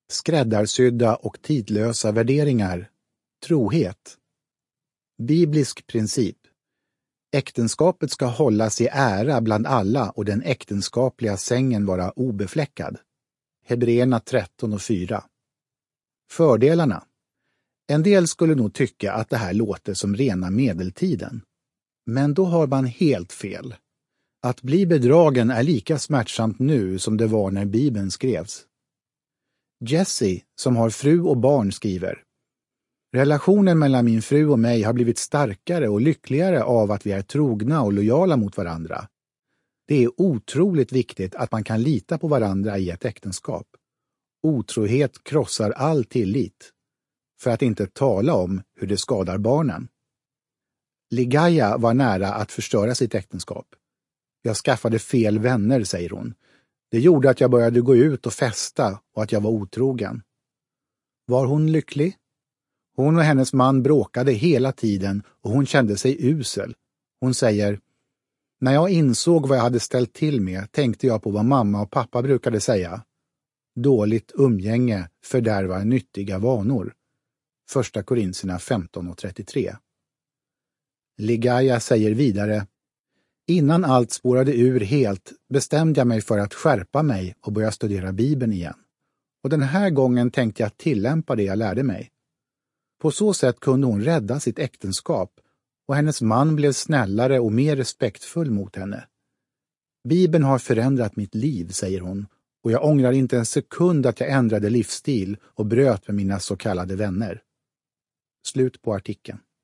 skräddarsydda och tidlösa värderingar, trohet. Biblisk princip. Äktenskapet ska hållas i ära bland alla och den äktenskapliga sängen vara obefläckad. Hebreerna 13:4. Fördelarna. En del skulle nog tycka att det här låter som rena medeltiden. Men då har man helt fel. Att bli bedragen är lika smärtsamt nu som det var när Bibeln skrevs. Jesse, som har fru och barn, skriver: relationen mellan min fru och mig har blivit starkare och lyckligare av att vi är trogna och lojala mot varandra. Det är otroligt viktigt att man kan lita på varandra i ett äktenskap. Otrohet krossar all tillit. För att inte tala om hur det skadar barnen. Ligaya var nära att förstöra sitt äktenskap. Jag skaffade fel vänner, säger hon. Det gjorde att jag började gå ut och festa och att jag var otrogen. Var hon lycklig? Hon och hennes man bråkade hela tiden och hon kände sig usel. Hon säger: när jag insåg vad jag hade ställt till med tänkte jag på vad mamma och pappa brukade säga. Dåligt umgänge fördärvar nyttiga vanor. 1 Korintierna 15:33. Ligaya säger vidare: innan allt spårade ur helt bestämde jag mig för att skärpa mig och börja studera Bibeln igen. Och den här gången tänkte jag tillämpa det jag lärde mig. På så sätt kunde hon rädda sitt äktenskap och hennes man blev snällare och mer respektfull mot henne. Bibeln har förändrat mitt liv, säger hon, och jag ångrar inte en sekund att jag ändrade livsstil och bröt med mina så kallade vänner. Slut på artikeln.